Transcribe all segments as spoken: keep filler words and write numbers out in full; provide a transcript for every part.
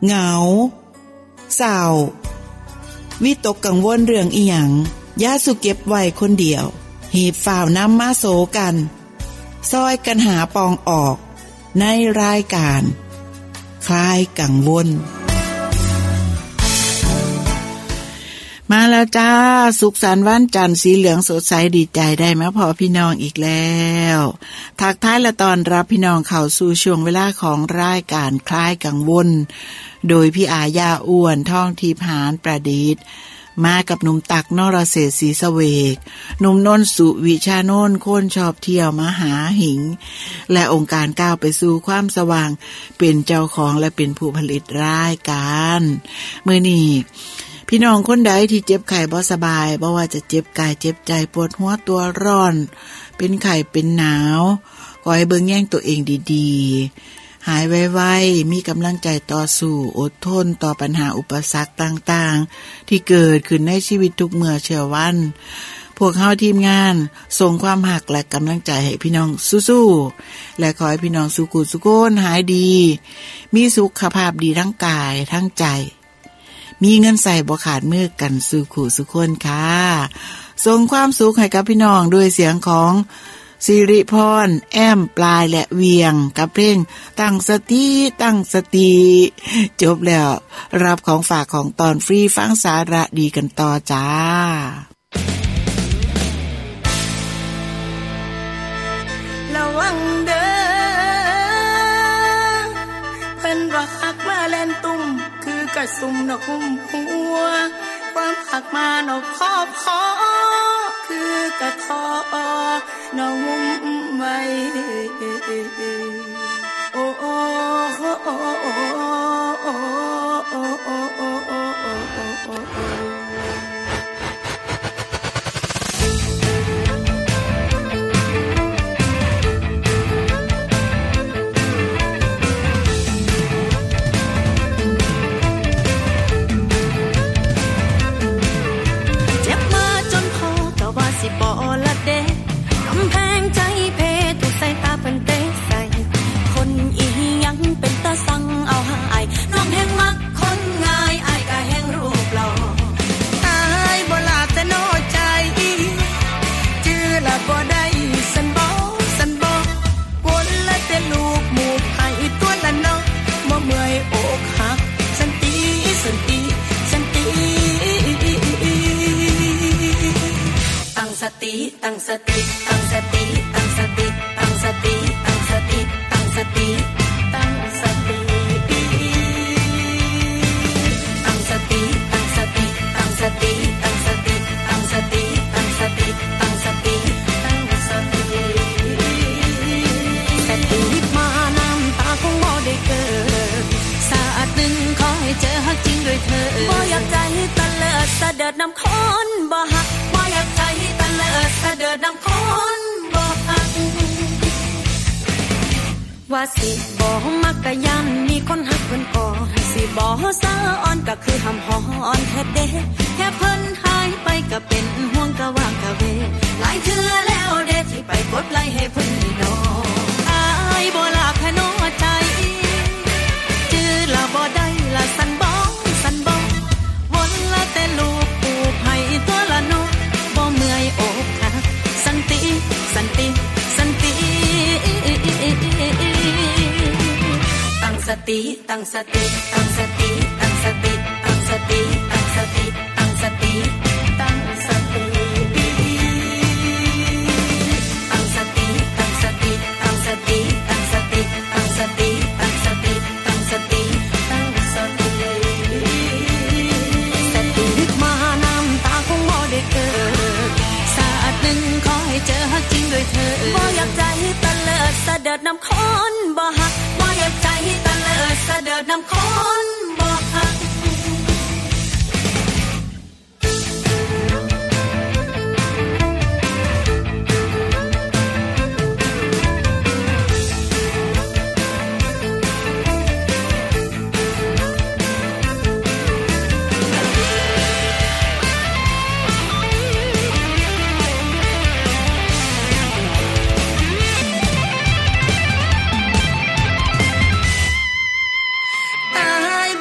เหงาเศร้าวิตกกังวลเรื่องอีหยังอย่าสุเก็บไว้คนเดียวหีบฝ่าวนำมาโสกันซอยกันหาปองออกในรายการคลายกังวลมาแล้วจ้าสุขสันต์วันจันทร์สีเหลืองสดใสดีใจได้มาพอพี่น้องอีกแล้วทักทายและต้อนรับพี่น้องเข้าสู่ช่วงเวลาของรายการคลายกังวลโดยพี่อาญาอ้วนท่องทิพย์หานประดิษฐ์มากับหนุ่มตักนรเศรษฐ์ศรีสเวกหนุ่มนนท์สุวิชาโนนคนชอบเที่ยวมาหาหิงและองค์การก้าวไปสู่ความสว่างเป็นเจ้าของและเป็นผู้ผลิตรายการมื้อนี้พี่น้องคนใดที่เจ็บไข้บ่สบายบ่ว่าจะเจ็บกายเจ็บใจปวดหัวตัวร้อนเป็นไข้เป็นหนาวขอให้เบิ่งแย่งตัวเองดีๆหายไวๆมีกำลังใจต่อสู้อดทนต่อปัญหาอุปสรรคต่างๆที่เกิดขึ้นในชีวิตทุกเมื่อเช้าวันพวกเฮาทีมงานส่งความหักและกำลังใจให้พี่น้องสู้ๆและขอให้พี่น้องสุขสุขคนหายดีมีสุขภาพดีทั้งกายทั้งใจมีเงินใส่บ่ขาดมือกันสู่ขู่สุคนค่ะส่งความสุขให้กับพี่น้องด้วยเสียงของสิริพรแอมปลายและเวียงกับเพลงตั้งสติตั้งสติจบแล้วรับของฝากของตอนฟรีฟังสาระดีกันต่อจ้าระวังเด้อเพิ่นว่าหักมาแล่นตุ่มคือกระสุมนกหุ้มหัวความหักมานกคอบคอคือกระทอนกหุ้มไว้โอ้โอ้โอ้โอ้โอ้โอ้โอ้โอ้โอ้โอ้โอ้สิบ่ละเด้กำแพงใจเพถูกใส่ตาเป็นเตะใส่คนอีหยังเป็นตาสั่งเอาหายน้องแห่งมักคนง่ายอายก็แห่งรูปหล่อตายบ่ลาแต่น้อยใจจื้อละบ่ได้สันบ่สันบ่วนละแต่ลูกหมู่ให้ตัวละน้องบ่เมื่อยอกหักสันติสันติสันติตั้งสติตั้งสติตั้งสติตั้งสติตั้งสติตั้งสติตั้งสติตั้งสติตั้งสติตั้งสติตั้งสติตั้งสติตั้งสติตั้งสติตั้งสติตั้งสติสติมาน้ำตาคงบ่ได้เกิดสาดหนึ่งขอให้เจอฮักจริงด้วยเธอบ่อยากใจตะเลิดสะเดิดน้ำค้นบ่ฮักบ่อยากใจตะเลิดสะเดิดน้ำค้นบ่ฮักว่าสิบ่มักกะยันมีคนฮักเพิ่นก่อสิบ่สะอ่อนก็คือหำหอนแท้เด้แค่เพิ่นหายไปก็เป็นห่วงกะว่างกะเวหลายเทื่อแล้วเด้ที่ไปกดไลค์ให้เพิ่นนี่ดอกอายบ่ลาแค่น้อใจจื้อละบ่ได้ละสันบ่สันบ่วนละแต่ลูกปูให้ตัวละน้อบ่เมื่อยอกหักสันติสันติสันติตั้งสติตั้งสติตั้งสติตั้งสติตั้งสติตั้งสติตั้งสติตั้งสติตั้งสติตั้งสติตั้งสติตั้งสติตั้งสติตั้งสติตั้งสติตั้งสติสติมาน้ำตาคงบ่ได้เกิดสาดหนึ่งขอให้เจอฮักจริงด้วยเธอบ่อยากใจตะเลิดสะเดิดน้ำค้นบ่ฮักบ่อยากใจตะเลิดสะเดิดน้ำค้นบ่ฮักบ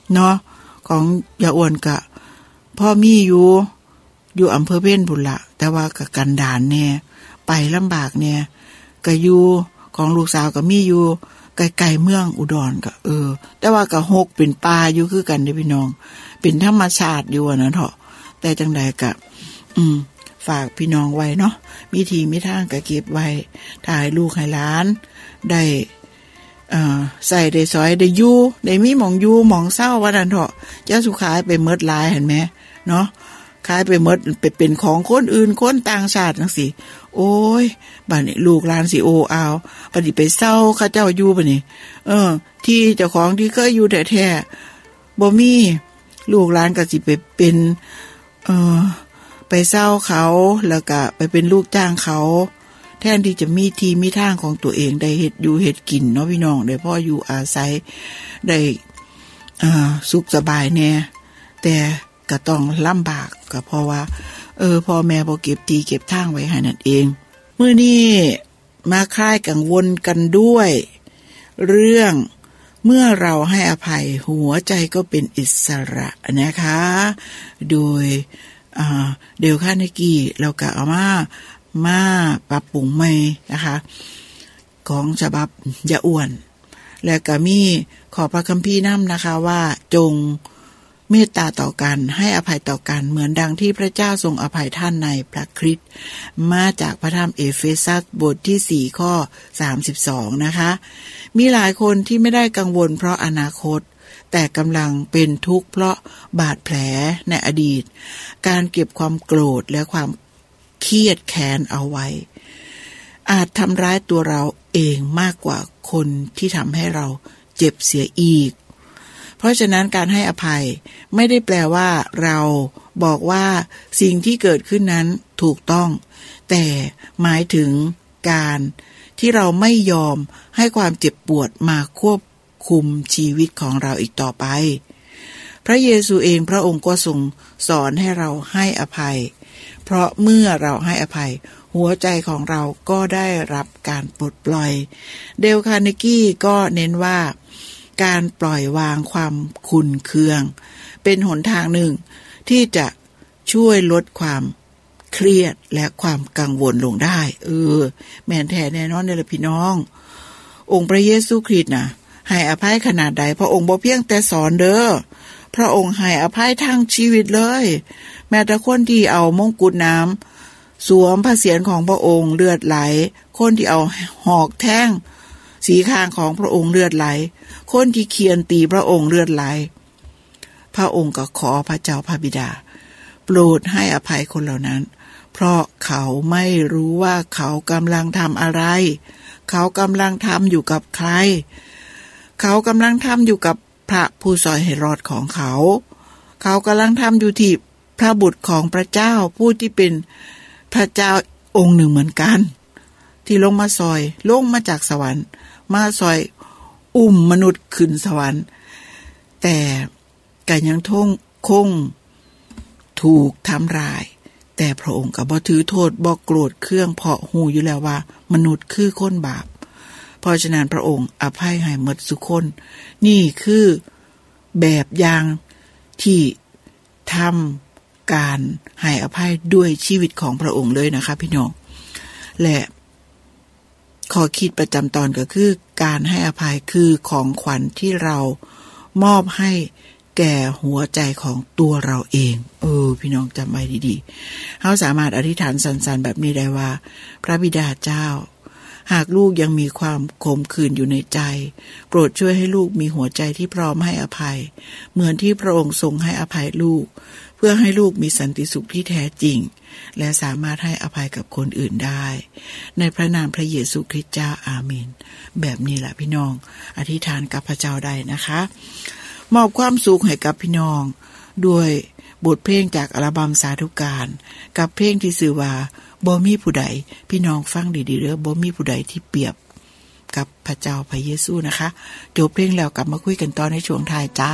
เนาะของยาอ้วนก็พ่อมีอยู่อยู่อำเภอเพ็ญพุ่นละแต่ว่าก็กันดารแน่ไปลำบากแน่ก็อยู่ของลูกสาวก็มีอยู่ไกลๆเมืองอุดรก็เออแต่ว่าก็หกเป็นป่าอยู่คือกันเด้อพี่น้องเป็นธรรมชาติอยู่นะเถาะแต่จังใดก็อืมฝากพี่น้องไว้เนาะมีทีมีทางก็เก็บไว้ถ้าให้ลูกให้หลานได้เอ่อใส่ได้ซอยได้อยู่ได้มีหม่องอยู่หม่องเศร้าว่านั่นเถาะเจ้าสุขายไปหมดหลายเห็นมั้ยเนาะขายไปหมดไปเป็นของคนอื่นคนต่างชาติจังซี่โอ้ยบัดนี้ลูกหลานสิโอเอาบัดนี้ไปเศร้าเขาเจ้าอยู่บัดนี้เออที่เจ้าของที่เคยอยู่แท้ๆบ่มีลูกหลานก็สิไปเป็นเอ่อไปเศร้าเขาแล้วก็ไปเป็นลูกจ้างเขาแทนที่จะมีทีมีทางของตัวเองได้เฮ็ดอยู่เฮ็ดกินเนาะพี่น้องได้พ่ออยู่อาศัยได้อ่าสุขสบายแน่แต่ก็ต้องลำบากก็เพราะว่าเออพ่อแม่บ่เก็บทีเก็บทางไว้ให้นั่นเองมื้อนี้มาคลายกังวลกันด้วยเรื่องเมื่อเราให้อภัยหัวใจก็เป็นอิสระนะคะโดยอ่าเดลคาเนกี้เราก็เอามามาปรับปรุงใหม่นะคะของฉบับยาอ้วนและก็มีขอพระคัมภีร์นำนะคะว่าจงเมตตาต่อกันให้อภัยต่อกันเหมือนดังที่พระเจ้าทรงอภัยท่านในพระคริสต์มาจากพระธรรมเอเฟซัสบทที่สี่ข้อสามสิบสองนะคะมีหลายคนที่ไม่ได้กังวลเพราะอนาคตแต่กำลังเป็นทุกข์เพราะบาดแผลในอดีตการเก็บความโกรธและความเครียดแค้นเอาไว้อาจทำร้ายตัวเราเองมากกว่าคนที่ทำให้เราเจ็บเสียอีกเพราะฉะนั้นการให้อภัยไม่ได้แปลว่าเราบอกว่าสิ่งที่เกิดขึ้นนั้นถูกต้องแต่หมายถึงการที่เราไม่ยอมให้ความเจ็บปวดมาควบคุมชีวิตของเราอีกต่อไปพระเยซูเองพระองค์ก็ทรงสอนให้เราให้อภัยเพราะเมื่อเราให้อภัยหัวใจของเราก็ได้รับการปลดปล่อยเดลคาร์เนกี้ก็เน้นว่าการปล่อยวางความขุ่นเคืองเป็นหนทางหนึ่งที่จะช่วยลดความเครียดและความกังวลลงได้เออแม่นแท้แน่นอนเลยล่ะพี่น้ององค์พระเยซูคริสต์น่ะให้อภัยขนาดใดพระองค์บ่เพียงแต่สอนเด้อพระองค์ให้อภัยทั้งชีวิตเลยแม้แต่คนที่เอามงกุฎน้ำสวมพระเศียรของพระองค์เลือดไหลคนที่เอาหอกแท่งสีข้างของพระองค์เลือดไหลคนที่เคียนตีพระองค์เลือดไหลพระองค์ก็ขอพระเจ้าพระบิดาโปรดให้อภัยคนเหล่านั้นเพราะเขาไม่รู้ว่าเขากำลังทำอะไรเขากำลังทำอยู่กับใครเขากำลังทำอยู่กับพระผู้สอยให้รอดของเขาเขากำลังทำอยู่ที่พระบุตรของพระเจ้าผู้ที่เป็นพระเจ้าองค์หนึ่งเหมือนกันที่ลงมาซอยลงมาจากสวรรค์มาซอยอุ้มมนุษย์ขึ้นสวรรค์แต่ก็ยังทงคงถูกทำร้ายแต่พระองค์ก็บ่ถือโทษบ่โกรธเคืองเพราะฮู้อยู่แล้วว่ามนุษย์คือคนบาปเพราะฉะนั้นพระองค์อภัยให้หมดทุกคนนี่คือแบบอย่างที่ทำการให้อภัยด้วยชีวิตของพระองค์เลยนะคะพี่น้องและข้อคิดประจำตอนก็คือการให้อภัยคือของขวัญที่เรามอบให้แก่หัวใจของตัวเราเองเออพี่น้องจำไว้ดีๆเราสามารถอธิษฐานสันๆแบบนี้ได้ว่าพระบิดาเจ้าหากลูกยังมีความขมขื่นอยู่ในใจโปรดช่วยให้ลูกมีหัวใจที่พร้อมให้อภัยเหมือนที่พระองค์ทรงให้อภัยลูกเพื่อให้ลูกมีสันติสุขที่แท้จริงและสามารถให้อภัยกับคนอื่นได้ในพระนามพระเยซูคริสต์เจ้าอาเมนแบบนี้แหละพี่น้องอธิษฐานกับพระเจ้าได้นะคะมอบความสุขให้กับพี่น้องด้วยบทเพลงจากอัลบั้มสาธุการกับเพลงที่ชื่อว่าบ่มีผู้ใดพี่น้องฟังดีๆเด้อบ่มีผู้ใดที่เปรียบกับพระเจ้าพระเยซูนะคะจบเพลงแล้วกลับมาคุยกันต่อในช่วงท้ายจ้า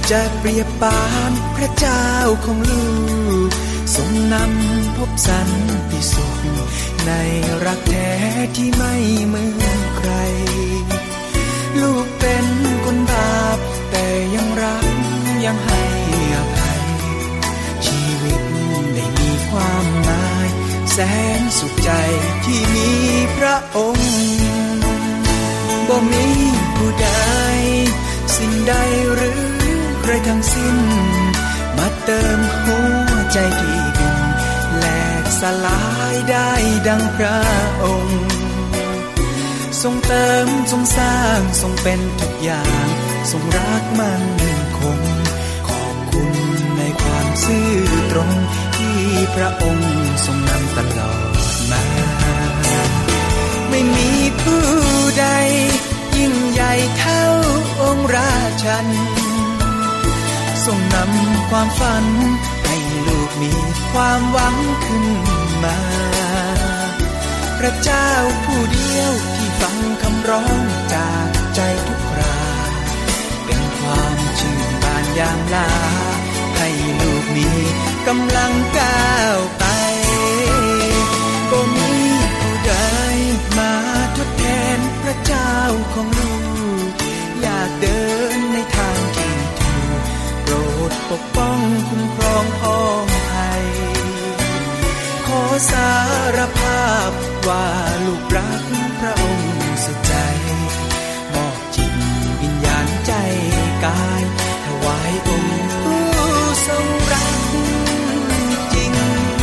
จะเปรียบปานพระเจ้าของลูกทรงนำพบสันติสุขในรักแท้ที่ไม่เหมือนใครลูกเป็นคนบาปแต่ยังรักยังให้อภัยชีวิตได้มีความหมายแสนสุขใจที่มีพระองค์บ่มีผู้ใดสิ่งใดหรือใครทั้งสิ้นมาเติมหัวใจที่ดินแหลกสลายได้ดังพระองค์ทรงเติมทรงสร้างทรงเป็นทุกอย่างทรงรักมั่นคงขอบคุณในความซื่อตรงที่พระองค์ทรงนำตลอดมาไม่มีผู้ใดยิ่งใหญ่เท่าองค์ราชันทรงนำความฝันให้ลูกมีความหวังขึ้นมาพระเจ้าผู้เดียวที่ฟังคำร้องจากใจทุกคราเป็นความชื่นบานยามลาให้ลูกมีกำลังก้าวไปบ่มีผู้ใดมาทดแทนพระเจ้าของลูกอยากเดินในทางที่ถูกโปรดปกป้องคุ้มครองพ้องภัยขอสารภาพว่าลูกรักพระองค์สุดใจมอบจิตวิญญาณใจกายถวายองค์ผู้ทรงรักจริง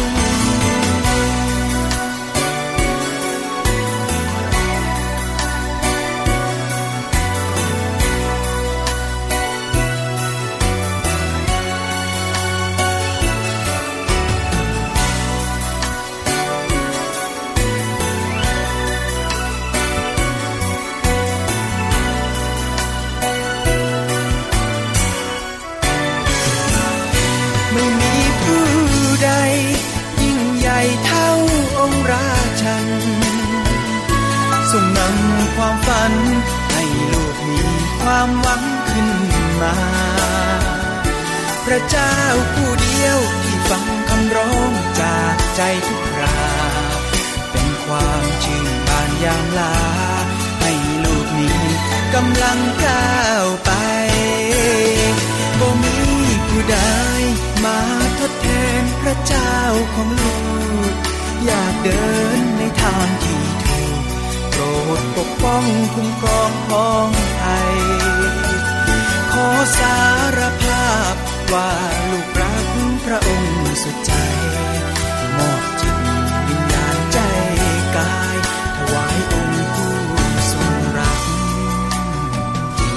ความฝันให้ลูกมีความหวังขึ้นมาพระเจ้าผู้เดียวที่ฟังคำร้องจากใจทุกคราเป็นความชื่นบานยามลาให้ลูกมีกำลังก้าวไปบ่มีผู้ใดมาทดแทนพระเจ้าของลูกอยากเดินในทางที่โปรดปกป้องคุ้มครองพ้องไทยขอสารภาพว่าลูกรักพระองค์สุดใจมอบจิตวิญญาณใจกายถวายองค์ผู้ทรงรักจริง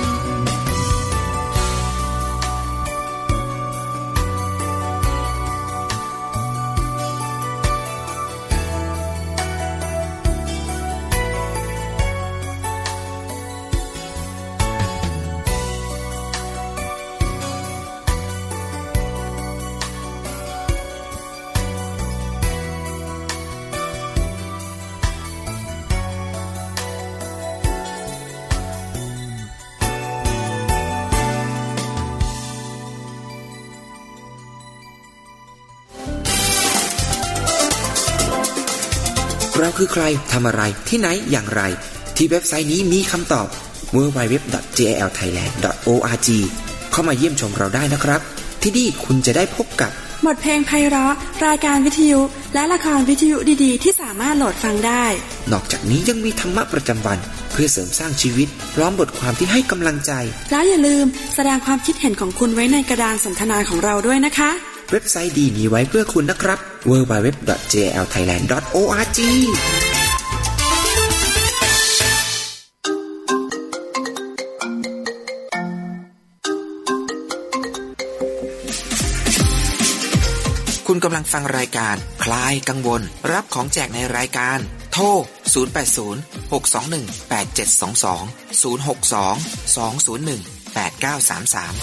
เราคือใครทำอะไรที่ไหนอย่างไรที่เว็บไซต์นี้มีคำตอบ ดับเบิลยู ดับเบิลยู ดับเบิลยู ดอท เจ แอล ไทยแลนด์ ดอท โอ อาร์ จี เข้ามาเยี่ยมชมเราได้นะครับที่นี่คุณจะได้พบกับบทเพลงไพเราะรายการวิทยุและละครวิทยุดีๆที่สามารถโหลดฟังได้นอกจากนี้ยังมีธรรมะประจำวันเพื่อเสริมสร้างชีวิตพร้อมบทความที่ให้กำลังใจแล้วอย่าลืมแสดงความคิดเห็นของคุณไว้ในกระดานสนทนาของเราด้วยนะคะเว็บไซต์ดีมีไว้เพื่อคุณนะครับ ดับเบิลยู ดับเบิลยู ดับเบิลยู ดอท เจ แอล ไทยแลนด์ ดอท โอ อาร์ จีคุณกำลังฟังรายการคลายกังวลรับของแจกในรายการโทรศูนย์ แปด ศูนย์ หก สอง หนึ่ง แปด เจ็ด สอง สอง ศูนย์ หก สอง สอง ศูนย์ หนึ่ง แปด เก้า สาม สาม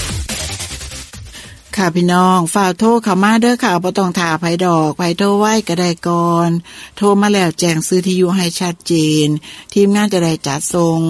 ค่ะพี่น้องฝากโทรเข้ามาเด้อค่ะบ่ต้องท่าไผดอกไผโทรไว้ก็ได้ก่อนโทรมาแล้วแจ้งซื้อที่อยู่ให้ชัดเจนทีมงานจะได้จัดส่ง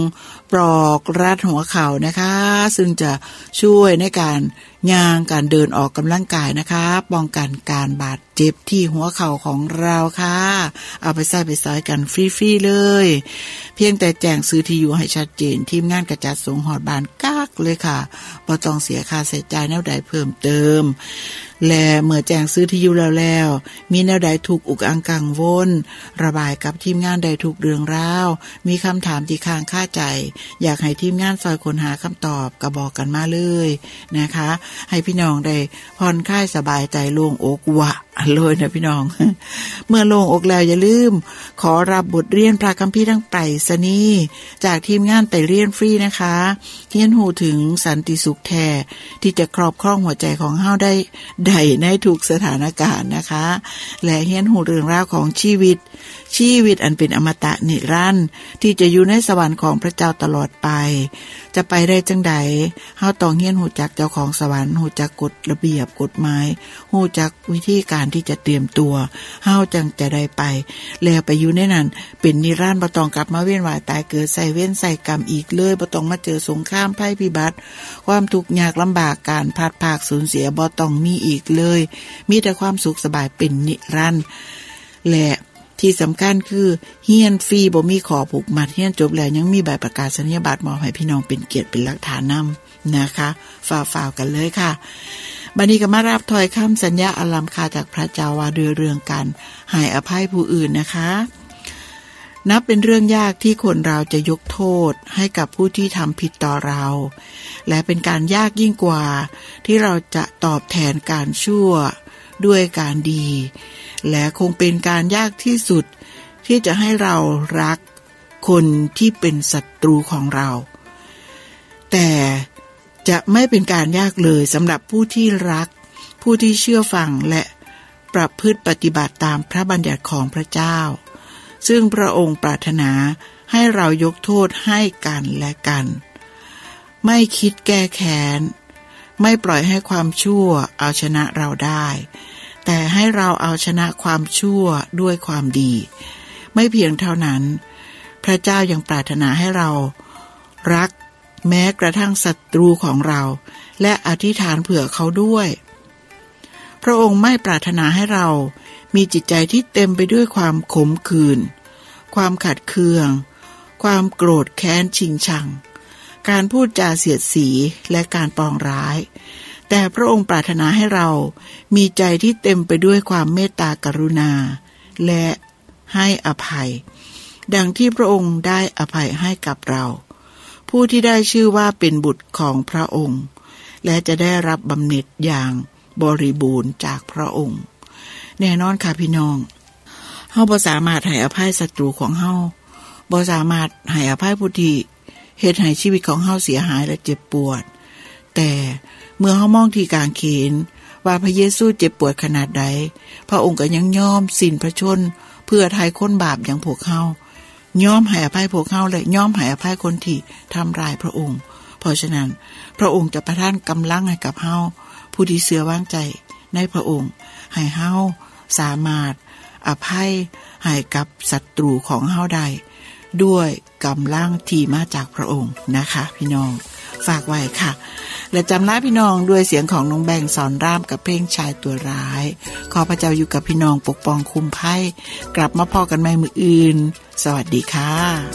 ปลอกรัดหัวเข่านะคะซึ่งจะช่วยในการย่างการเดินออกกำลังกายนะคะป้องกันการบาดเจ็บที่หัวเข่าของเราค่ะเอาไปใส่ไปซอยกันฟรีๆเลยเพียงแต่แจ้งซื้อที่อยู่ให้ชัดเจนทีมงานกระจัดส่งฮอดบ้านกักเลยค่ะบ่ต้องเสียค่าใช้จ่ายแนวใดเพิ่มเติมและเมื่อแจ้งซื้อที่อยู่แล้วแล้วมีแนวใดถูกอุกอังกังวลระบายกับทีมงานใดถูกเรื่องราวมีคำถามที่ค้างคาใจอยากให้ทีมงานซอยค้นหาคำตอบก็บอกกันมาเลยนะคะให้พี่น้องได้ผ่อนคลายสบายใจโล่งอกวะเลยนะพี่น้อง เมื่อโล่งอกแล้วอย่าลืมขอรับบทเรียนพระคัมภีร์ทั้งไปรษณีย์จากทีมงานไปเรียนฟรีนะคะเรียนรู้ถึงสันติสุขแท้ที่จะครอบครองหัวใจของเฮาได้ได้ในทุกสถานการณ์นะคะและเรียนรู้เรื่องราวของชีวิตชีวิตอันเป็นอมตะนิรันดร์ที่จะอยู่ในสวรรค์ของพระเจ้าตลอดไปจะไปได้จังใดเฮาต้องเรียนรู้จักเจ้าของสวรรค์รู้จักกฎระเบียบกฎหมายรู้จักวิธีการที่จะเตรียมตัวเฮาจังจะได้ไปแล้วไปอยู่ในนั้นเป็นนิรันดร์บ่ต้องกลับมาเวียนว่ายตายเกิดใส่เว้นใส่กรรมอีกเลยบ่ต้องมาเจอสงครามภัยพิบัติความทุกข์ยากลำบากการพลัดพรากสูญเสียบ่ต้องมีอีกเลยมีแต่ความสุขสบายเป็นนิรันดร์และที่สำคัญคือเฮียนฟรีบ่มีขอผูกมัดเฮียนจบแล้วยังมีใบประกาศนียบัตรมอบให้พี่น้องเป็นเกียรติเป็นหลักฐานนำนะคะฝ่าวๆกันเลยค่ะบัดนี้ก็มารับถ้อยคำสัญญาอันล้ำค่าจากพระเจ้าว่าด้วยเรื่องการให้อภัยผู้อื่นนะคะนับเป็นเรื่องยากที่คนเราจะยกโทษให้กับผู้ที่ทำผิดต่อเราและเป็นการยากยิ่งกว่าที่เราจะตอบแทนการชั่วด้วยการดีและคงเป็นการยากที่สุดที่จะให้เรารักคนที่เป็นศัตรูของเราแต่จะไม่เป็นการยากเลยสำหรับผู้ที่รักผู้ที่เชื่อฟังและประพฤติปฏิบัติตามพระบัญญัติของพระเจ้าซึ่งพระองค์ปรารถนาให้เรายกโทษให้กันและกันไม่คิดแก้แค้นไม่ปล่อยให้ความชั่วเอาชนะเราได้แต่ให้เราเอาชนะความชั่วด้วยความดีไม่เพียงเท่านั้นพระเจ้ายังปรารถนาให้เรารักแม้กระทั่งศัตรูของเราและอธิษฐานเผื่อเขาด้วยพระองค์ไม่ปรารถนาให้เรามีจิตใจที่เต็มไปด้วยความขมขื่นความขัดเคืองความโกรธแค้นชิงชังการพูดจาเสียดสีและการปองร้ายแต่พระองค์ปรารถนาให้เรามีใจที่เต็มไปด้วยความเมตตากรุณาและให้อภัยดังที่พระองค์ได้อภัยให้กับเราผู้ที่ได้ชื่อว่าเป็นบุตรของพระองค์และจะได้รับบำเหน็จอย่างบริบูรณ์จากพระองค์แน่นอนค่ะพี่น้องเฮาบ่สามารถให้อภัยศัตรูของเฮาบ่สามารถให้อภัยผู้ที่เฮ็ดให้ชีวิตของเฮาเสียหายและเจ็บปวดแต่เมื่อเฮามองที่กางเขนว่าพระเยซูเจ็บปวดขนาดใดพระองค์ก็ยังยอมสิ้นพระชนเพื่อไถ่คนบาปอย่างพวกเฮายอมให้อภัยพวกเฮาและยอมให้อภัยคนที่ทำร้ายพระองค์เพราะฉะนั้นพระองค์จะประทานกำลังให้กับเฮาผู้ที่เชื่อวางใจในพระองค์ให้เฮาสามารถอภัยให้กับศัตรูของเฮาได้ด้วยกำลังที่มาจากพระองค์นะคะพี่น้องฝากไว้ค่ะและจำลาพี่น้องด้วยเสียงของน้องแบงสอนรามกับเพลงชายตัวร้ายขอพระเจ้าอยู่กับพี่น้องปกป้องคุ้มภัยกลับมาพอกันใหม่มื้ออื่นสวัสดีค่ะ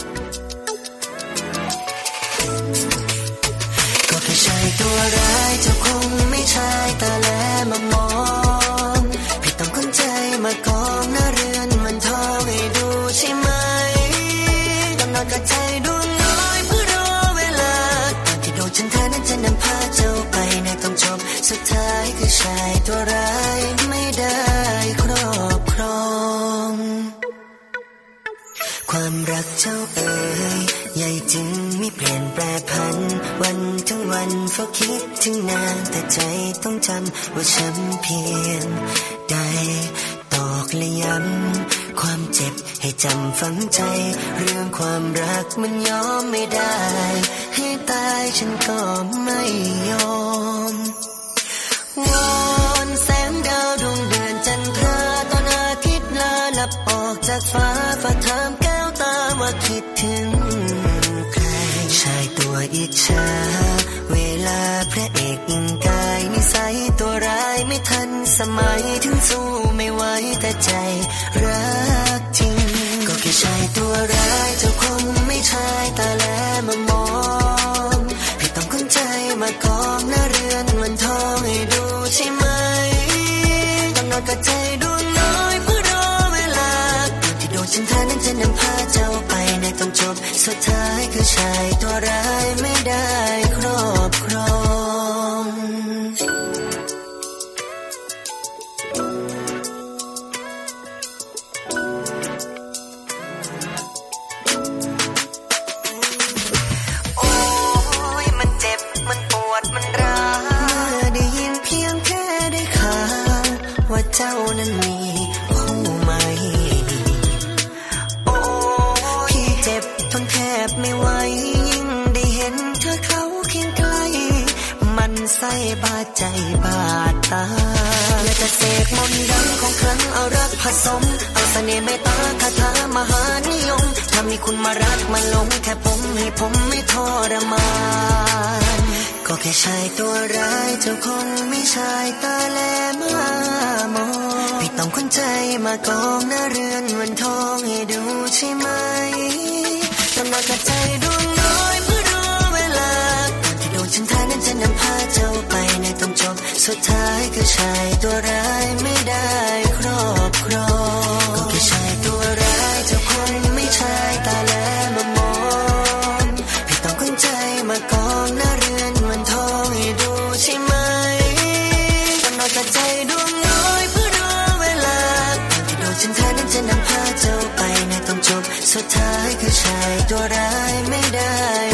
ก็แค่ชายตัวร้ายเจ้าคงไม่ใช่ตาแลมามองพี่ต้องคุ้นใจมากองหน้าเรือนมันทองให้ดูใช่ไหมต้องนอนกับใจดวงน้อยเพื่อรอเวลาตอนที่โดนฉันเธอนั้นจะนำพาเจ้าไปในตอนจบสุดท้ายคือชายตัวร้ายไม่ได้ครอบครองความรักเจ้าเอ๋ยใหญ่จึงไม่เปลี่ยนแปรผันวันทั้งวันเฝ้าคิดถึงนานแต่ใจต้องจำว่าฉันเพียงได้ตอกและย้ำความเจ็บให้จำฝังใจเรื่องความรักมันยอมไม่ได้ให้ตายฉันก็ไม่ยอมวอนแสงดาวดวงเดือนจันทราตอนอาทิตย์ลาลับออกจากฟ้าฝากถามแก้วตาว่าคิดถึงใครชชายตัวอิจฉาเวลาพระเอกอิงกายนิสัยตัวร้ายไม่ทันสมัยถึงสู้ไม่ไหวแต่ใจรักจริงก็แค่ชายตัวร้ายเจ้าคงไม่ชายตาแลมามองพี่ต้องก้นใจมากองหน้าเรือนวันทองให้ดูใช่ไหมต้องนอนกับใจดวงน้อยเพื่อรอเวลาที่โดนฉันทานั้นจะนำพาเจ้าไปในตอนจบสุดท้ายคือชายตัวร้ายไม่ได้ครอบครองโอ้ยมันเจ็บมันปวดมันร้าวเมื่อได้ยินเพียงแค่ได้ข่าวว่าเจ้านั้นมีคู่ใหม่ทนแทบไม่ไหวยิ่งได้เห็นเธอเขาเคียงไกลมันใส่บาดใจบาดตาและจะเสกมนต์ดำของครั้งเอารักผสมเอาเสน่ห์เมตตาคาถามหานิยมถ้ามีคุณมารักมาหลงแค่ผมให้ผมไม่ทรมานก็แค่ชายตัวร้ายเจ้าคงไม่ชายตาแลมามองพี่ต้องคนใจมากองหน้าเรือนวันทองให้ดูใช่ไหมต้องนอนกับใจดวงน้อยเพื่อรอเวลาที่โดนฉันทานั้นจะนำพาเจ้าไปในตอนจบสุดท้ายคือชายตัวร้ายไม่ได้ครอบครองก็แค่ชายตัวร้ายเจ้าคงไม่ชายตาแลมามองพี่ต้องก้นใจมากองหน้าเรือนวันทองให้ดูใช่ไหมต้องนอนกับใจดวงน้อยเพื่อรอเวลาที่โดนฉันทานั้นจะนำพาเจ้าไปในตอนจบสุดท้ายคือชายตัวร้ายไม่ได้